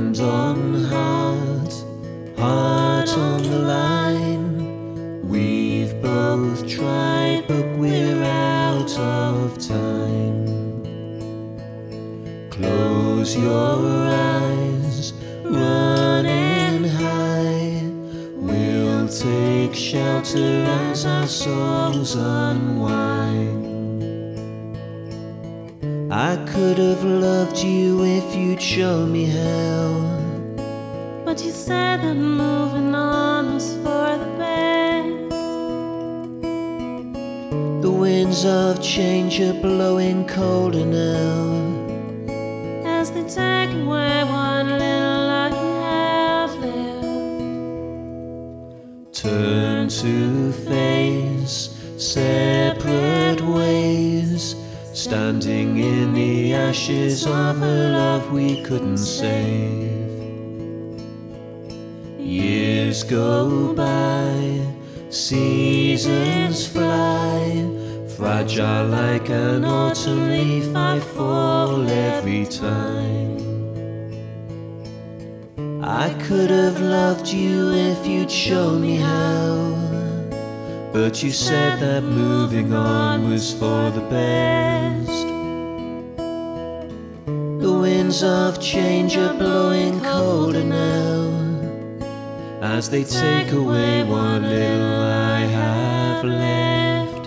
Hand on heart, heart on the line. We've both tried, but we're out of time. Close your eyes, run and hide. We'll take shelter as our souls unwind. I could have loved you if you'd shown me how, but you said that moving on was for the best. The winds of change are blowing colder now, as they take away what little life you have left. turn to face separate ways, standing in the ashes of a love we couldn't save. Years go by, seasons fly, fragile like an autumn leaf, I fall every time. I could have loved you if you'd shown me how, but you said that moving on was for the best. The winds of change are blowing colder now, as they take away what little I have left.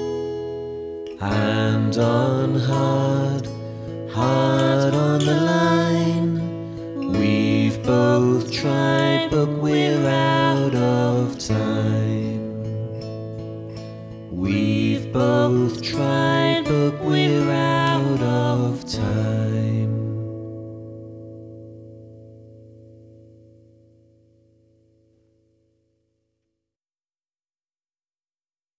Hand on heart, heart on the line. We've both tried, but we're out of time. We've both tried.